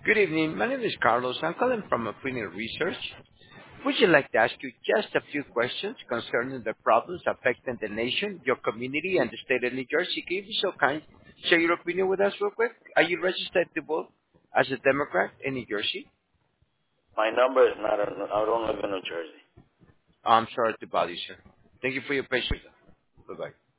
Good evening. My name is Carlos. I'm calling from Opinion Research. Would you like to ask you just a few questions concerning the problems affecting the nation, your community, and the state of New Jersey? Can you be so kind? Share your opinion with us real quick. Are you registered to vote as a Democrat in New Jersey? My number is not, I don't live in New Jersey. I'm sorry to bother you, sir. Thank you for your patience. Bye-bye.